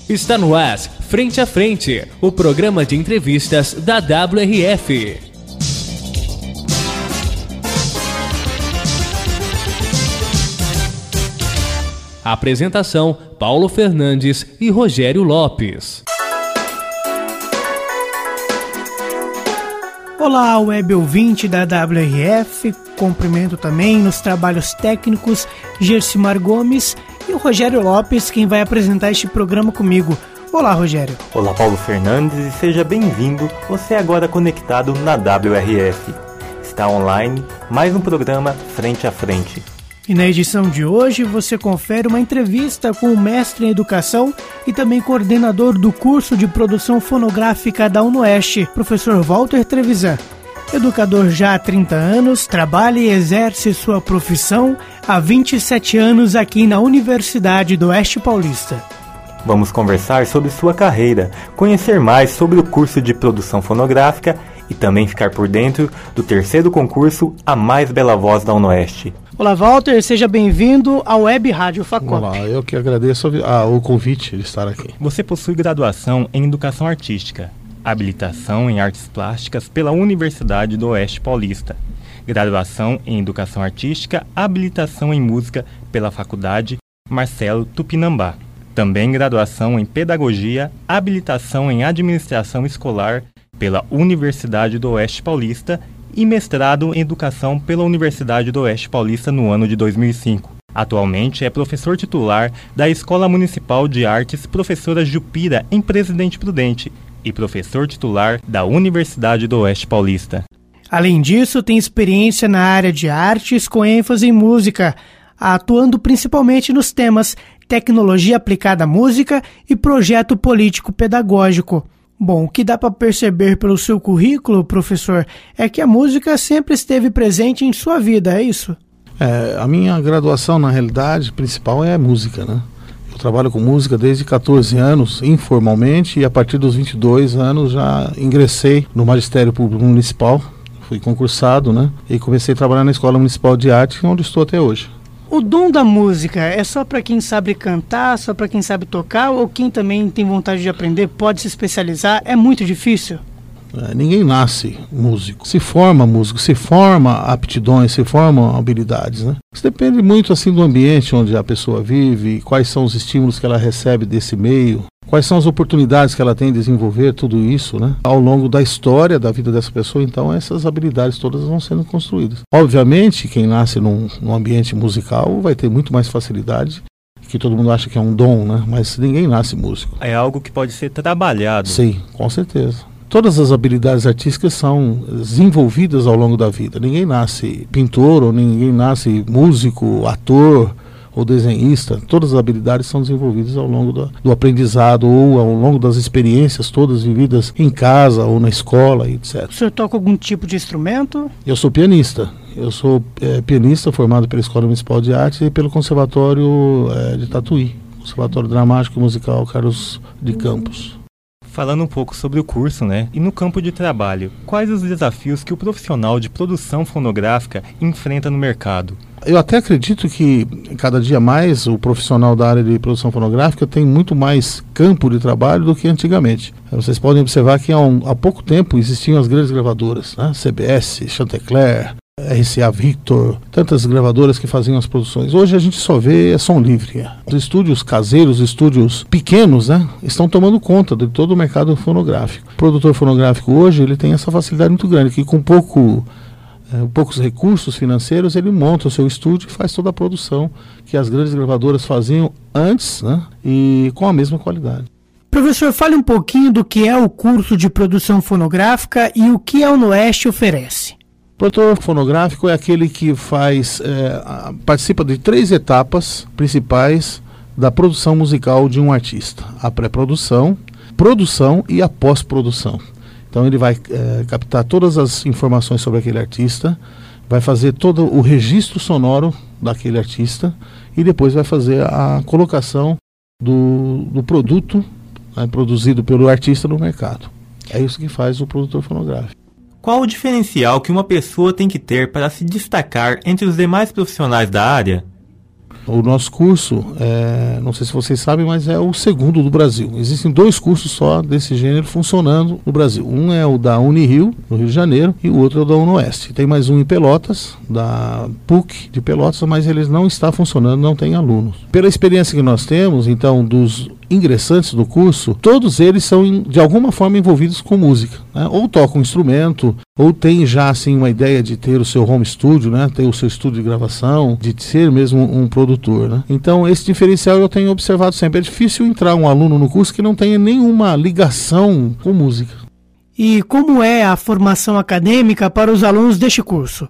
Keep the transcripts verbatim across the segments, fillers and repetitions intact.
Está no ar, Frente a Frente, o programa de entrevistas da W R F. Apresentação: Paulo Fernandes e Rogério Lopes. Olá, web ouvinte da W R F, cumprimento também nos trabalhos técnicos Gersimar Gomes e o Rogério Lopes, quem vai apresentar este programa comigo. Olá, Rogério. Olá, Paulo Fernandes, e seja bem-vindo, você agora conectado na W R F. Está online mais um programa Frente a Frente. E na edição de hoje você confere uma entrevista com o mestre em educação e também coordenador do curso de produção fonográfica da UNOeste, professor Walter Trevisan. Educador já há trinta anos, trabalha e exerce sua profissão há vinte e sete anos aqui na Universidade do Oeste Paulista. Vamos conversar sobre sua carreira, conhecer mais sobre o curso de produção fonográfica e também ficar por dentro do terceiro concurso A Mais Bela Voz da UNOeste. Olá, Walter, seja bem-vindo ao Web Rádio Facop. Olá, eu que agradeço a, o convite de estar aqui. Você possui graduação em Educação Artística, habilitação em Artes Plásticas pela Universidade do Oeste Paulista, graduação em Educação Artística, habilitação em Música pela Faculdade Marcelo Tupinambá, também graduação em Pedagogia, habilitação em Administração Escolar pela Universidade do Oeste Paulista e mestrado em Educação pela Universidade do Oeste Paulista no ano de dois mil e cinco. Atualmente é professor titular da Escola Municipal de Artes Professora Jupira, em Presidente Prudente, e professor titular da Universidade do Oeste Paulista. Além disso, tem experiência na área de artes com ênfase em música, atuando principalmente nos temas tecnologia aplicada à música e projeto político-pedagógico. Bom, o que dá para perceber pelo seu currículo, professor, é que a música sempre esteve presente em sua vida, é isso? É, a minha graduação, na realidade, principal é música, né? Eu trabalho com música desde catorze anos, informalmente, e a partir dos vinte e dois anos já ingressei no Magistério Público Municipal, fui concursado, né? E comecei a trabalhar na Escola Municipal de Arte, onde estou até hoje. O dom da música é só para quem sabe cantar, só para quem sabe tocar, ou quem também tem vontade de aprender, pode se especializar? É muito difícil? É, ninguém nasce músico. Se forma músico, se forma aptidões, se formam habilidades, né? Isso depende muito assim do ambiente onde a pessoa vive, quais são os estímulos que ela recebe desse meio, quais são as oportunidades que ela tem de desenvolver, tudo isso, né? Ao longo da história da vida dessa pessoa, então essas habilidades todas vão sendo construídas. Obviamente, quem nasce num, num ambiente musical vai ter muito mais facilidade, que todo mundo acha que é um dom, né? Mas ninguém nasce músico. É algo que pode ser trabalhado. Sim, com certeza. Todas as habilidades artísticas são desenvolvidas ao longo da vida. Ninguém nasce pintor, ou ninguém nasce músico, ator ou desenhista. Todas as habilidades são desenvolvidas ao longo do, do aprendizado ou ao longo das experiências todas vividas em casa ou na escola, etcétera. O senhor toca algum tipo de instrumento? Eu sou pianista. Eu sou é, pianista formado pela Escola Municipal de Arte e pelo Conservatório é, de Tatuí, Conservatório Dramático e Musical Carlos de Campos. Falando um pouco sobre o curso, né? E no campo de trabalho, quais os desafios que o profissional de produção fonográfica enfrenta no mercado? Eu até acredito que cada dia mais o profissional da área de produção fonográfica tem muito mais campo de trabalho do que antigamente. Vocês podem observar que há, um, há pouco tempo existiam as grandes gravadoras, né? C B S, Chantecler, R C A Victor, tantas gravadoras que faziam as produções. Hoje a gente só vê é som livre. Os estúdios caseiros, estúdios pequenos, né, estão tomando conta de todo o mercado fonográfico. O produtor fonográfico hoje ele tem essa facilidade muito grande, que com pouco, é, poucos recursos financeiros ele monta o seu estúdio e faz toda a produção que as grandes gravadoras faziam antes, né, e com a mesma qualidade. Professor, fale um pouquinho do que é o curso de produção fonográfica e o que a UNOeste oferece. O produtor fonográfico é aquele que faz, é, participa de três etapas principais da produção musical de um artista: a pré-produção, produção e a pós-produção. Então ele vai é, captar todas as informações sobre aquele artista, vai fazer todo o registro sonoro daquele artista e depois vai fazer a colocação do, do produto, né, produzido pelo artista no mercado. É isso que faz o produtor fonográfico. Qual o diferencial que uma pessoa tem que ter para se destacar entre os demais profissionais da área? O nosso curso, é, não sei se vocês sabem, mas é o segundo do Brasil. Existem dois cursos só desse gênero funcionando no Brasil. Um é o da Unirio, no Rio de Janeiro, e o outro é o da UniOeste. Tem mais um em Pelotas, da P U C de Pelotas, mas eles não está funcionando, não tem alunos. Pela experiência que nós temos, então, dos ingressantes do curso, todos eles são de alguma forma envolvidos com música, né? Ou tocam um instrumento, ou tem já assim uma ideia de ter o seu home studio, né? Ter o seu estúdio de gravação, de ser mesmo um produtor, né? Então esse diferencial eu tenho observado sempre. É difícil entrar um aluno no curso que não tenha nenhuma ligação com música. E como é a formação acadêmica para os alunos deste curso?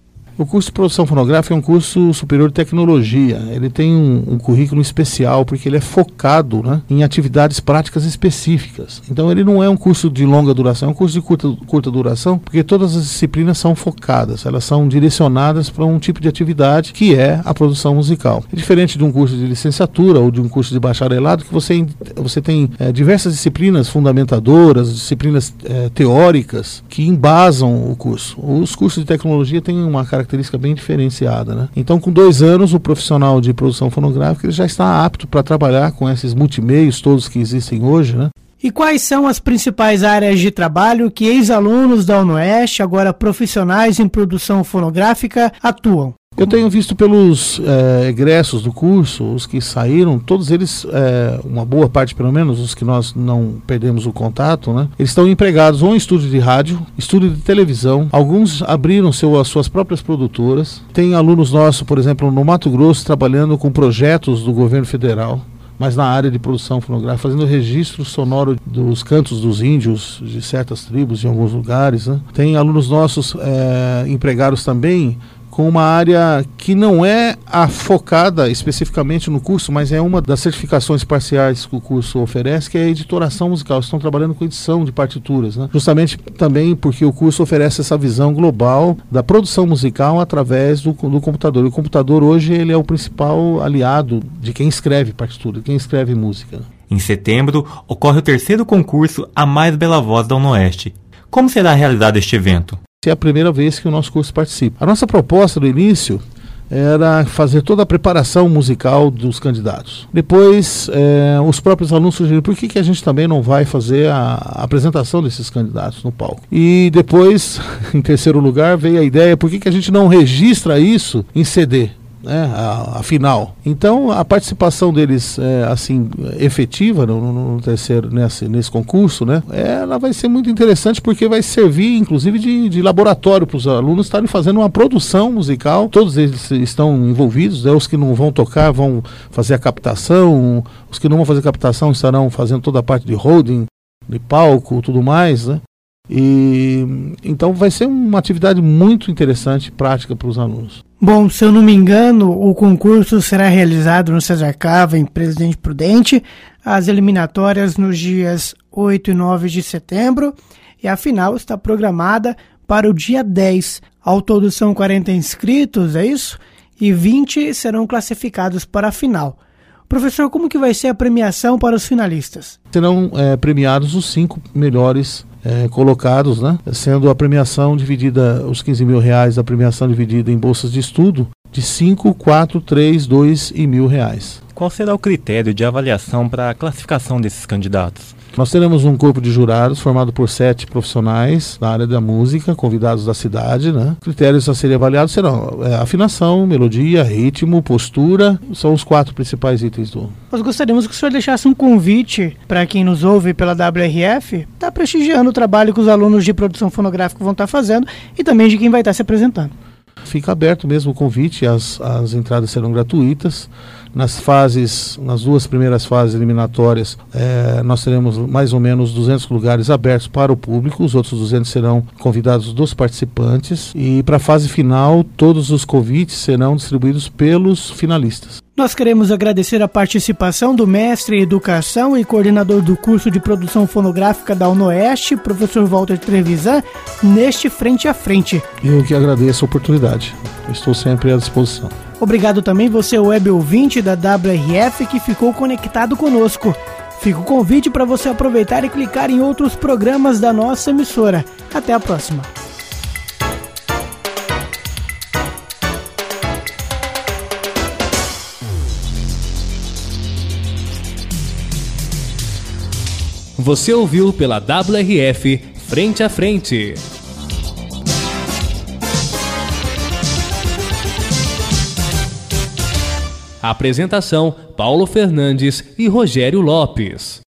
O curso de produção fonográfica é um curso superior de tecnologia. Ele tem um, um currículo especial porque ele é focado, né, em atividades práticas específicas. Então ele não é um curso de longa duração, é um curso de curta, curta duração, porque todas as disciplinas são focadas, elas são direcionadas para um tipo de atividade que é a produção musical. É diferente de um curso de licenciatura ou de um curso de bacharelado, que você, você tem é, diversas disciplinas fundamentadoras, disciplinas é, teóricas que embasam o curso. Os cursos de tecnologia têm uma característica característica bem diferenciada, né? Então, com dois anos, o profissional de produção fonográfica ele já está apto para trabalhar com esses multimeios todos que existem hoje, né? E quais são as principais áreas de trabalho que ex-alunos da UniOeste, agora profissionais em produção fonográfica, atuam? Eu tenho visto pelos é, egressos do curso, os que saíram, todos eles, é, uma boa parte pelo menos, os que nós não perdemos o contato, né? Eles estão empregados ou em estúdio de rádio, estúdio de televisão, alguns abriram seu, as suas próprias produtoras. Tem alunos nossos, por exemplo, no Mato Grosso, trabalhando com projetos do governo federal, mas na área de produção fonográfica, fazendo registro sonoro dos cantos dos índios, de certas tribos em alguns lugares, né? Tem alunos nossos é, empregados também com uma área que não é a focada especificamente no curso, mas é uma das certificações parciais que o curso oferece, que é a editoração musical. Estão trabalhando com edição de partituras, né? Justamente também porque o curso oferece essa visão global da produção musical através do, do computador. E o computador hoje ele é o principal aliado de quem escreve partitura, de quem escreve música. Em setembro, ocorre o terceiro concurso A Mais Bela Voz da UniOeste. Como será realizado este evento? É a primeira vez que o nosso curso participa. A nossa proposta no início era fazer toda a preparação musical dos candidatos. Depois, é, os próprios alunos sugeriram por que, que a gente também não vai fazer a, a apresentação desses candidatos no palco. E depois, em terceiro lugar, veio a ideia por que, que a gente não registra isso em C D. Né, a, a final. Então a participação deles é, assim efetiva no, no, no terceiro nesse, nesse concurso, né, ela vai ser muito interessante porque vai servir inclusive de, de laboratório para os alunos estarem fazendo uma produção musical. Todos eles estão envolvidos, né, os que não vão tocar vão fazer a captação, os que não vão fazer captação estarão fazendo toda a parte de holding, de palco, tudo mais, né? E então vai ser uma atividade muito interessante, prática para os alunos. Bom, se eu não me engano, o concurso será realizado no César Cava, em Presidente Prudente, as eliminatórias nos dias oito e nove de setembro, e a final está programada para o dia dez. Ao todo são quarenta inscritos, é isso? E vinte serão classificados para a final. Professor, como que vai ser a premiação para os finalistas? Serão é, premiados os cinco melhores É, colocados, né? Sendo a premiação dividida, os quinze mil reais, a premiação dividida em bolsas de estudo de cinco, quatro, três, dois e mil reais. Qual será o critério de avaliação para a classificação desses candidatos? Nós teremos um corpo de jurados formado por sete profissionais da área da música, convidados da cidade, né? Critérios a serem avaliados serão é, afinação, melodia, ritmo, postura, são os quatro principais itens do... Nós gostaríamos que o senhor deixasse um convite para quem nos ouve pela W R F, está prestigiando o trabalho que os alunos de produção fonográfica vão estar fazendo e também de quem vai estar se apresentando. Fica aberto mesmo o convite, as, as entradas serão gratuitas. Nas fases, nas duas primeiras fases eliminatórias, é, nós teremos mais ou menos duzentos lugares abertos para o público, os outros duzentos serão convidados dos participantes. E para a fase final, todos os convites serão distribuídos pelos finalistas. Nós queremos agradecer a participação do mestre em Educação e coordenador do curso de produção fonográfica da UniOeste, professor Walter Trevisan, neste Frente a Frente. Eu que agradeço a oportunidade. Eu estou sempre à disposição. Obrigado também você, web ouvinte da W R F, que ficou conectado conosco. Fica o convite para você aproveitar e clicar em outros programas da nossa emissora. Até a próxima. Você ouviu pela W R F Frente a Frente. Apresentação: Paulo Fernandes e Rogério Lopes.